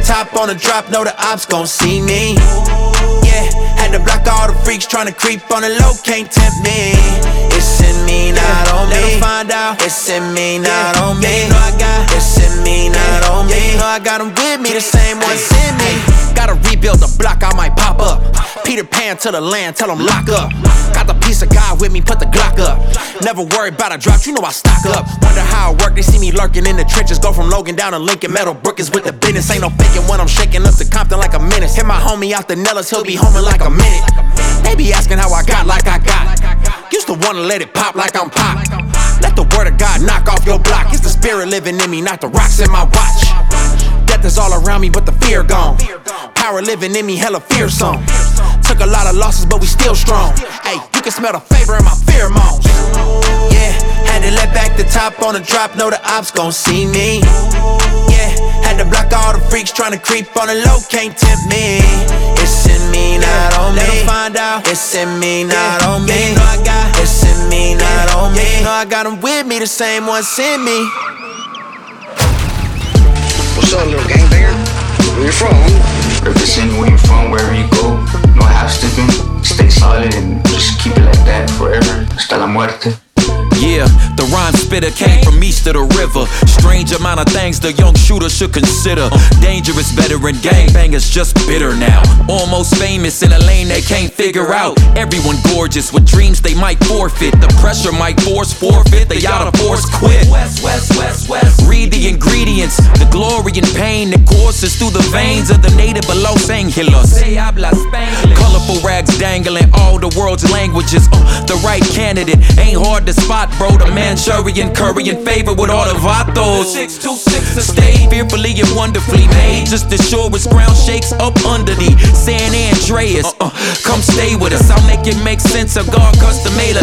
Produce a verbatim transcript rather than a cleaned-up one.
top on the drop, know the ops gon' see me. Yeah, had to block all the freaks tryna creep on the low, can't tempt me. It's in me, not on me. Let 'em find out. It's in me, not on me. You know I got. It's in me, not on me. You know I got 'em with me, the same ones in me. Gotta rebuild the block, I might pop up. Peter Pan to the land, tell 'em lock up. Got the piece of God with me, put the Glock up. Never worry about a drop, you know I stock up. Wonder how it work, they see me lurking in the trenches. Go from Logan down to Lincoln, Metal Brookings with the business. Ain't no faking when I'm shaking up to Compton like a menace. Hit my homie out the Nellis, he'll be home in like a minute. They be asking how I got like I got. Used to wanna let it pop like I'm pop. Let the word of God knock off your block. It's the spirit living in me, not the rocks in my watch. Death is all around me, but the fear gone. Power living in me, hella fearsome. Took a lot of losses, but we still strong. Hey, you can smell the favor in my pheromones. Yeah, had to let back the top on the drop, know the ops gon' see me. Yeah, had to block all the freaks tryna creep on the low, can't tempt me. It's in me, not on me. Let 'em find out. It's in me, not on me. You know I got. It's in me, not on me. You know I got 'em with me, the same ones in me. What's up, little gangbanger? Where you from? Representing where you from, wherever you go. No half stepping. Stay solid and just keep it like that forever. Hasta la muerte. Yeah, the rhyme spitter came from east of the river. Strange amount of things the young shooter should consider. Dangerous veteran gangbangers just bitter now. Almost famous in a lane they can't figure out. Everyone gorgeous with dreams they might forfeit. The pressure might force forfeit. They out of force quit. West, west, west, west. Read the ingredients. The glory and pain that courses through the veins of the native of Los Angeles. Colorful rags dangling all the world's languages. Uh, the right candidate ain't hard to spot. Bro, the Manchurian curry in favor with all the vatos. six two six Stay fearfully and wonderfully made. Just as sure as ground shakes up under the San Andreas. Uh, uh, come stay with us, I'll make it make sense. A God custom made a